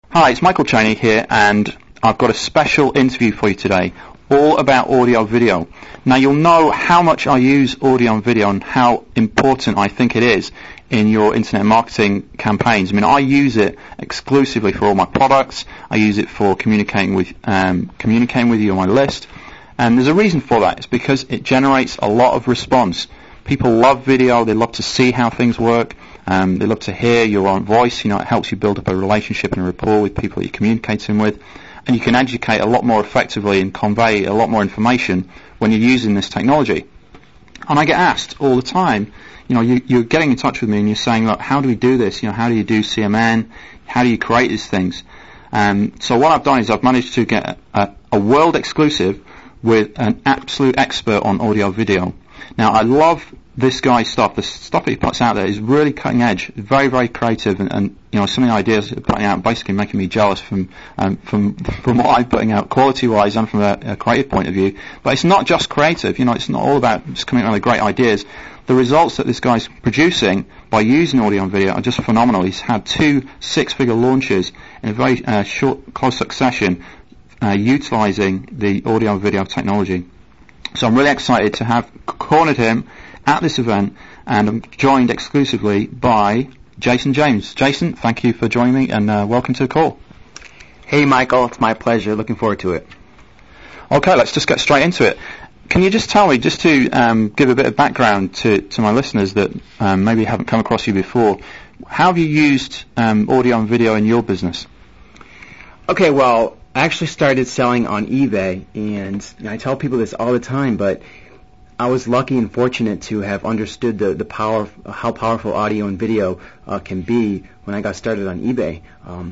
Hi, it's Michael Cheney here, and I've got a special interview for you today, all about audio video. Now, you'll know how much I use audio and video and how important I think it is in your internet marketing campaigns. I mean, I use it exclusively for all my products. I use it for communicating with you on my list, and there's a reason for that. It's because it generates a lot of response. People love video. They love to see how things work. They love to hear your own voice. It helps you build up a relationship and a rapport with people that you're communicating with. And you can educate a lot more effectively and convey a lot more information when you're using this technology. And I get asked all the time, you're getting in touch with me and you're saying, look, how do we do this? How do you do CMN? How do you create these things? So what I've done is I've managed to get a world exclusive with an absolute expert on audio video. Now, I love this guy's stuff. The stuff he puts out there is really cutting edge, very, very creative, and some of the ideas he's putting out basically making me jealous from what I'm putting out quality-wise and from a creative point of view. But it's not just creative. It's not all about just coming up with great ideas. The results that this guy's producing by using audio and video are just phenomenal. He's had 2 six-figure launches in a very short, close succession, utilizing the audio and video technology. So I'm really excited to have cornered him at this event, and I'm joined exclusively by Jason James. Jason, thank you for joining me, and welcome to the call. Hey, Michael, it's my pleasure. Looking forward to it. Okay, let's just get straight into it. Can you just tell me, just to give a bit of background to my listeners that maybe haven't come across you before, how have you used audio and video in your business? Okay, well, I actually started selling on eBay, and I tell people this all the time, but I was lucky and fortunate to have understood the power, how powerful audio and video can be when I got started on eBay.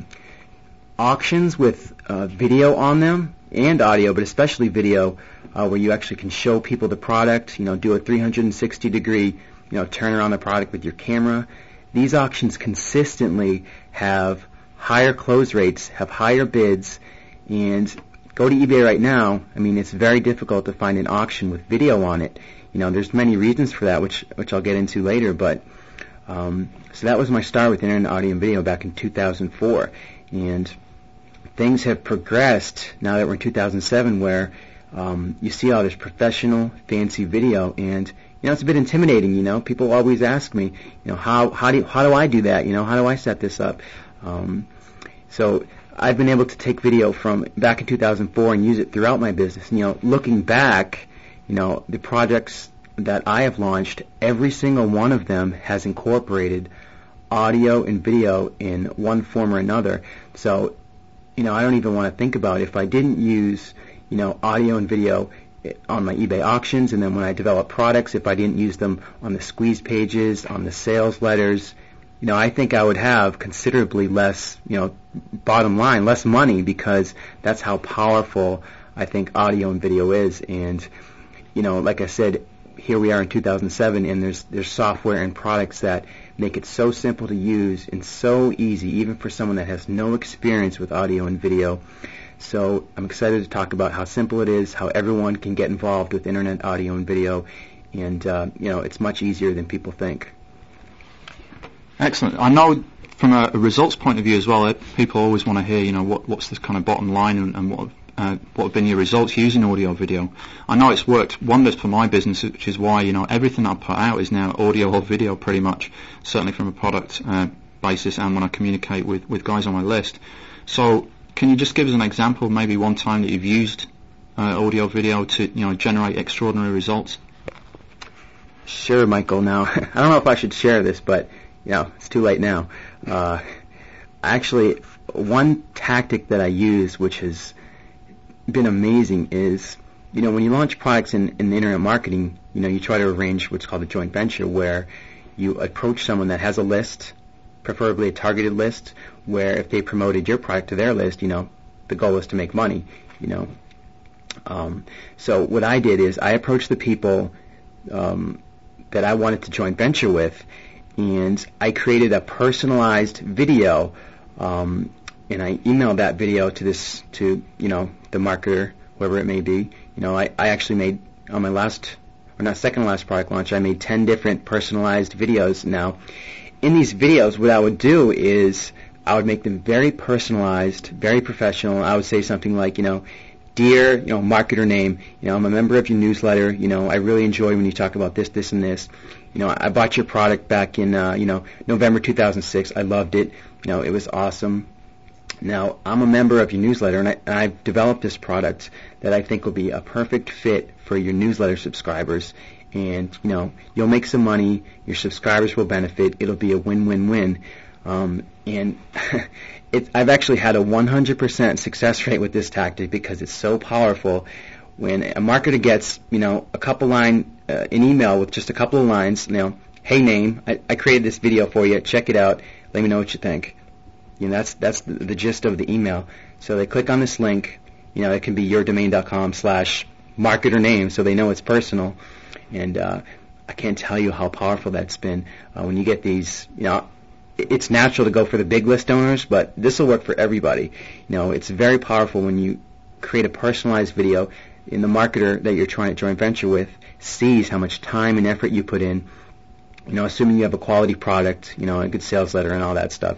Auctions with video on them and audio, but especially video, where you actually can show people the product, do a 360-degree, turn around the product with your camera. These auctions consistently have higher close rates, have higher bids, and go to eBay right now. I mean, it's very difficult to find an auction with video on it. There's many reasons for that, which I'll get into later. But so that was my start with internet audio and video back in 2004, and things have progressed now that we're in 2007, where you see all this professional, fancy video, and it's a bit intimidating. People always ask me, how do I do that? How do I set this up? So I've been able to take video from back in 2004 and use it throughout my business. Looking back, the projects that I have launched, every single one of them has incorporated audio and video in one form or another. So, I don't even want to think about if I didn't use, audio and video on my eBay auctions, and then when I develop products, if I didn't use them on the squeeze pages, on the sales letters, I think I would have considerably less, bottom line, less money, because that's how powerful I think audio and video is. And, like I said, here we are in 2007, and there's software and products that make it so simple to use and so easy, even for someone that has no experience with audio and video. So I'm excited to talk about how simple it is, how everyone can get involved with internet audio and video, and, it's much easier than people think. Excellent. I know from a results point of view as well, people always want to hear, what's this kind of bottom line and what have been your results using audio video. I know it's worked wonders for my business, which is why, everything I put out is now audio or video pretty much, certainly from a product basis and when I communicate with guys on my list. So can you just give us an example of maybe one time that you've used audio video to, generate extraordinary results? Sure, Michael. Now, I don't know if I should share this, but it's too late now. Actually, one tactic that I use, which has been amazing, is, when you launch products in internet marketing, you try to arrange what's called a joint venture, where you approach someone that has a list, preferably a targeted list, where if they promoted your product to their list, the goal is to make money, So what I did is I approached the people that I wanted to joint venture with, and I created a personalized video, and I emailed that video to the marketer, whoever it may be. I actually made, on my second to last product launch, I made 10 different personalized videos. Now, in these videos, what I would do is I would make them very personalized, very professional. I would say something like, dear, marketer name, I'm a member of your newsletter. I really enjoy when you talk about this, this, and this. I bought your product back in, November 2006. I loved it. It was awesome. Now, I'm a member of your newsletter, and I've developed this product that I think will be a perfect fit for your newsletter subscribers. And, you'll make some money. Your subscribers will benefit. It'll be a win-win-win. And I've actually had a 100% success rate with this tactic because it's so powerful. When a marketer gets, an email with just a couple of lines, hey name, I created this video for you. Check it out. Let me know what you think. That's the gist of the email. So they click on this link. It can be yourdomain.com/marketer name, so they know it's personal. And I can't tell you how powerful that's been. When you get these, it's natural to go for the big list owners, but this will work for everybody. It's very powerful when you create a personalized video, and the marketer that you're trying to joint venture with sees how much time and effort you put in. Assuming you have a quality product, a good sales letter and all that stuff.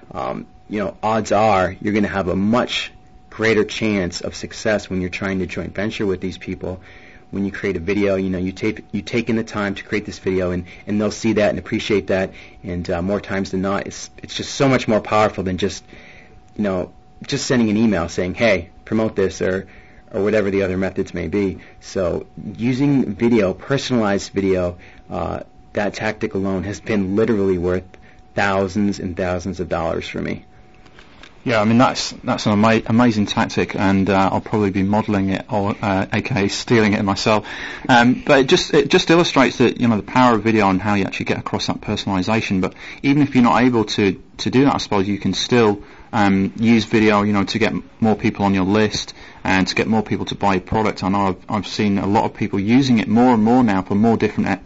Odds are you're going to have a much greater chance of success when you're trying to joint venture with these people. When you create a video, you take in the time to create this video, and they'll see that and appreciate that. And more times than not, it's just so much more powerful than just sending an email saying, hey, promote this or whatever the other methods may be. So using video, personalized video, that tactic alone has been literally worth thousands and thousands of dollars for me. Yeah, I mean that's an amazing tactic, and I'll probably be modelling it, or aka stealing it myself. But it just illustrates that the power of video and how you actually get across that personalisation. But even if you're not able to do that, I suppose you can still use video, to get more people on your list and to get more people to buy your product. I know I've seen a lot of people using it more and more now for more different,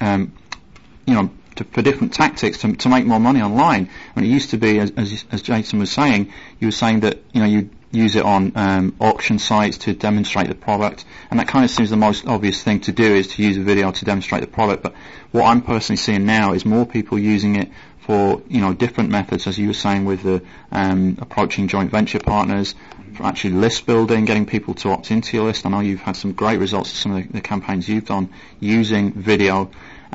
for different tactics to make more money online. When it used to be, as Jason was saying, you were saying that you use it on auction sites to demonstrate the product, and that kind of seems the most obvious thing to do, is to use a video to demonstrate the product. But what I'm personally seeing now is more people using it for different methods, as you were saying, with the approaching joint venture partners, for actually list building, getting people to opt into your list. I know you've had some great results with some of the campaigns you've done using video.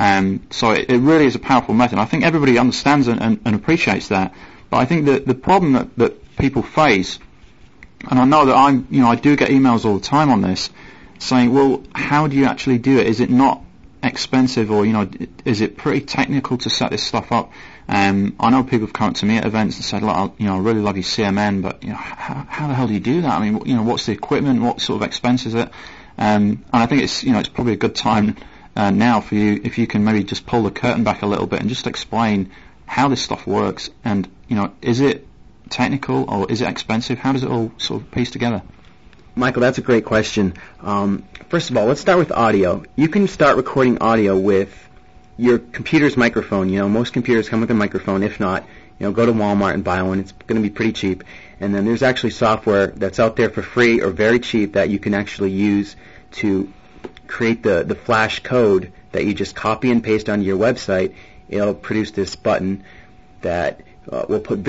So it really is a powerful method. I think everybody understands and appreciates that. But I think that the problem that people face, and I know that I do get emails all the time on this, saying, well, how do you actually do it? Is it not expensive, or is it pretty technical to set this stuff up? I know people have come up to me at events and said, look, I really love your CMN, but how the hell do you do that? I mean, what's the equipment? What sort of expense is it? And I think it's probably a good time now for you, if you can maybe just pull the curtain back a little bit and just explain how this stuff works, and is it technical or is it expensive? How does it all sort of piece together? Michael, that's a great question. First of all, let's start with audio. You can start recording audio with your computer's microphone. Most computers come with a microphone. If not, go to Walmart and buy one. It's going to be pretty cheap. And then there's actually software that's out there for free or very cheap that you can actually use to create the flash code that you just copy and paste onto your website. It'll produce this button that will put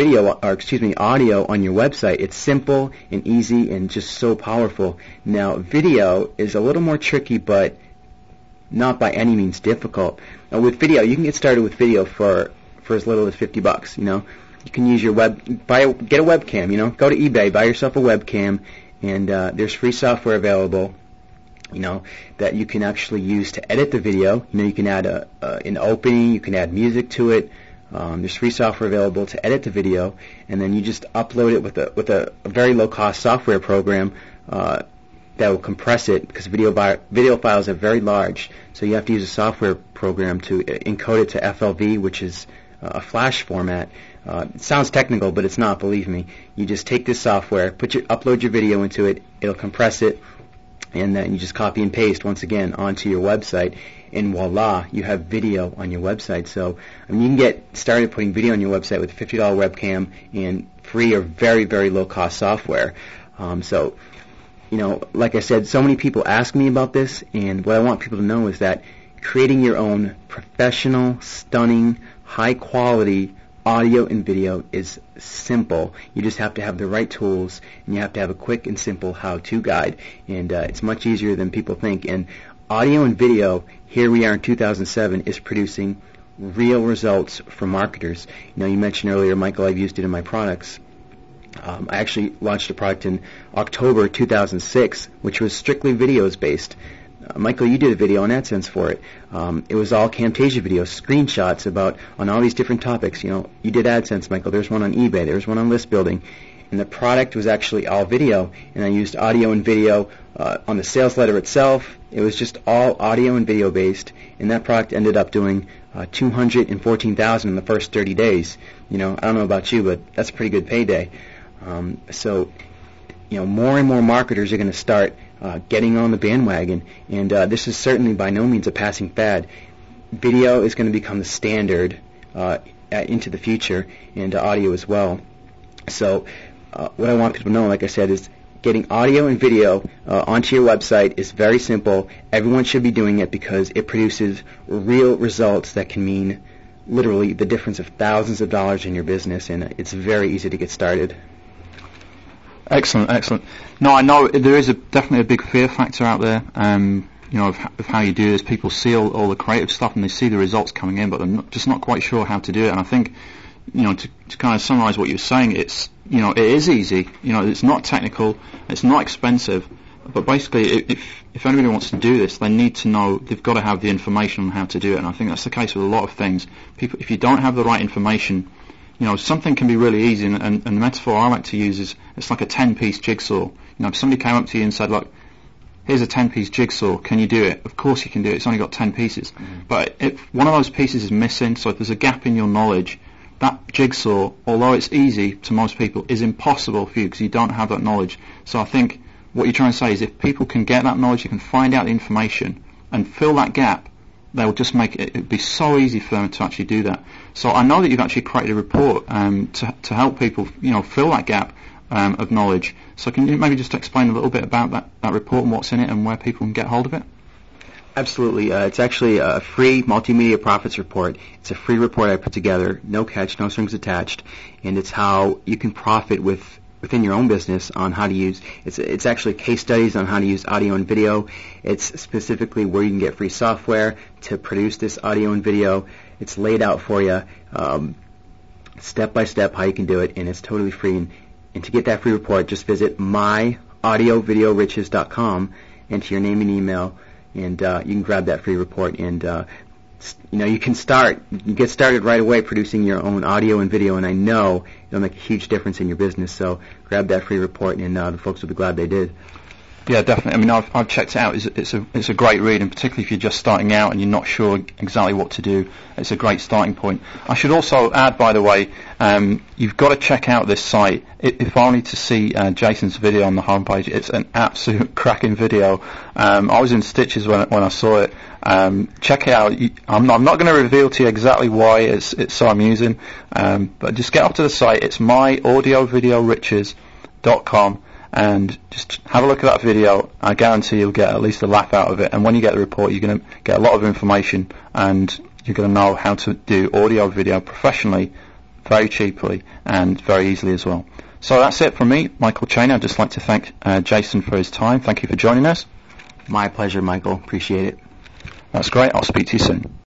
audio on your website. It's simple and easy and just so powerful. Now, video is a little more tricky, but not by any means difficult. Now, with video, you can get started with video for as little as $50. You can use your get a webcam. Go to eBay, buy yourself a webcam, and there's free software available. That you can actually use to edit the video. You can add an opening, you can add music to it. There's free software available to edit the video, and then you just upload it with a very low-cost software program that will compress it, because video files are very large, so you have to use a software program to encode it to FLV, which is a flash format. It sounds technical, but it's not, believe me. You just take this software, upload your video into it, it'll compress it, and then you just copy and paste once again onto your website, and voila, you have video on your website. So you can get started putting video on your website with a $50 webcam and free or very, very low-cost software. Like I said, so many people ask me about this, and what I want people to know is that creating your own professional, stunning, high-quality audio and video is simple. You just have to have the right tools, and you have to have a quick and simple how-to guide. And it's much easier than people think. And audio and video, here we are in 2007, is producing real results for marketers. You know, you mentioned earlier, Michael, I've used it in my products. I actually launched a product in October 2006, which was strictly videos based. Michael, you did a video on AdSense for it. It was all Camtasia videos, screenshots on all these different topics. You know, you did AdSense, Michael. There's one on eBay. There's one on list building. And the product was actually all video, and I used audio and video on the sales letter itself. It was just all audio and video based, and that product ended up doing $214,000 in the first 30 days. You know, I don't know about you, but that's a pretty good payday. So, you know, more and more marketers are going to start getting on the bandwagon, and this is certainly by no means a passing fad. Video is going to become the standard into the future, and audio as well. So what I want people to know, like I said, is getting audio and video onto your website is very simple. Everyone should be doing it because it produces real results that can mean literally the difference of thousands of dollars in your business, and it's very easy to get started. Excellent, excellent. No, I know there is definitely a big fear factor out there, you know, of how you do this. People see all the creative stuff and they see the results coming in, but they're just not quite sure how to do it. And I think, you know, to kind of summarize what you're saying, it's, you know, it is easy. You know, it's not technical, it's not expensive, but basically, if anybody wants to do this, they need to know, they've got to have the information on how to do it. And I think that's the case with a lot of things. People, if you don't have the right information, you know, something can be really easy, and the metaphor I like to use is it's like a 10-piece jigsaw. You know, if somebody came up to you and said, look, here's a 10-piece jigsaw, can you do it? Of course you can do it, it's only got 10 pieces. Mm-hmm. But if one of those pieces is missing, so if there's a gap in your knowledge, that jigsaw, although it's easy to most people, is impossible for you because you don't have that knowledge. So I think what you're trying to say is if people can get that knowledge, you can find out the information and fill that gap, they'll just make it, it'd be so easy for them to actually do that. So I know that you've actually created a report to help people, you know, fill that gap of knowledge. So can you maybe just explain a little bit about that report and what's in it and where people can get hold of it? Absolutely. It's actually a free multimedia profits report. It's a free report I put together, no catch, no strings attached, and it's how you can profit within your own business on how to use. It's actually case studies on how to use audio and video. It's specifically where you can get free software to produce this audio and video. It's laid out for you, step by step how you can do it, and it's totally free. And to get that free report, just visit myaudiovideoriches.com, enter your name and email, and you can grab that free report. And you know, you get started right away producing your own audio and video, and I know it'll make a huge difference in your business. So grab that free report, and the folks will be glad they did. Yeah, definitely. I mean, I've checked it out. It's a great read, and particularly if you're just starting out and you're not sure exactly what to do, it's a great starting point. I should also add, by the way, you've got to check out this site. If only to see Jason's video on the homepage. It's an absolute cracking video. I was in stitches when I saw it. Check it out. I'm not going to reveal to you exactly why it's so amusing, but just get up to the site. It's myaudiovideoriches.com. And just have a look at that video. I guarantee you'll get at least a laugh out of it. And when you get the report, you're going to get a lot of information, and you're going to know how to do audio video professionally, very cheaply, and very easily as well. So that's it from me, Michael Cheney. I'd just like to thank Jason for his time. Thank you for joining us. My pleasure, Michael. Appreciate it. That's great. I'll speak to you soon.